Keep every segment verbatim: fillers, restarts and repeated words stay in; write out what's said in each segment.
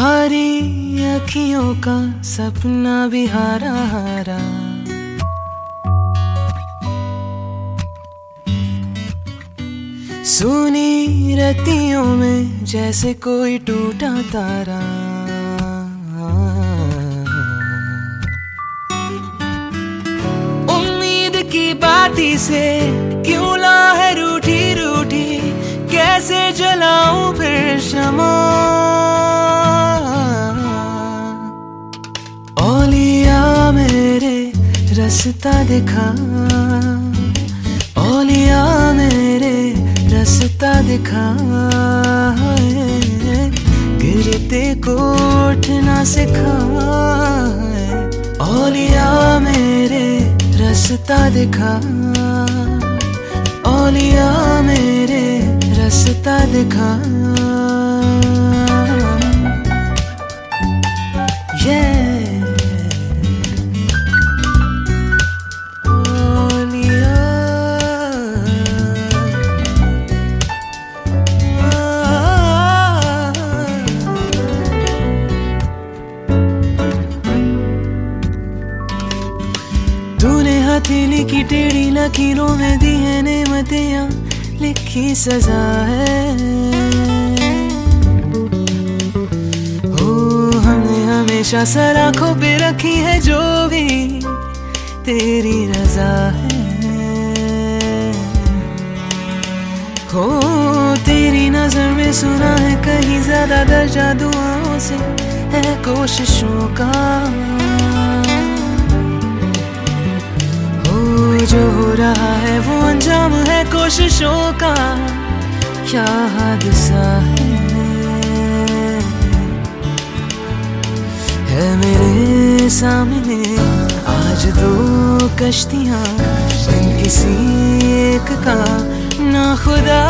तुम्हारी अखियों का सपना भी हारा हारा, सुनी रतियों में जैसे कोई टूटा तारा। उम्मीद की बाती से क्यों ला है रूठी रूठी, कैसे जलाऊं फिर शमा। औलिया मेरे रास्ता दिखा, औलिया मेरे रास्ता दिखा, गिरते को उठना सिखा। औलिया मेरे रास्ता दिखा, औलिया मेरे रास्ता दिखा। yeah. तूने हथेली की टेढ़ी लकीरों में दी है नेमतियां, लिखी सजा है। हो हमने हमेशा सर आंखों पे रखी है, जो भी तेरी रजा है। हो तेरी नजर में सुना है कहीं ज्यादा दर्जा दुआओं से है कोशिशों का। जो हो रहा है वो अंजाम है कोशिशों का, क्या हादसा है। है मेरे सामने आज दो कश्तियां, बिन किसी एक का ना खुदा।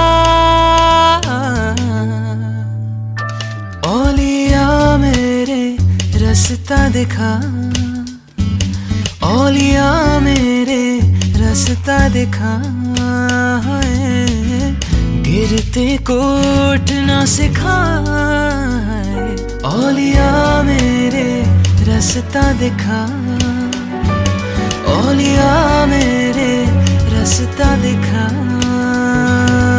औलिया मेरे रास्ता दिखा, औलिया मेरे रास्ता दिखा, गिरते को उठना सिखा। औलिया मेरे रास्ता दिखा, औलिया मेरे रास्ता दिखा।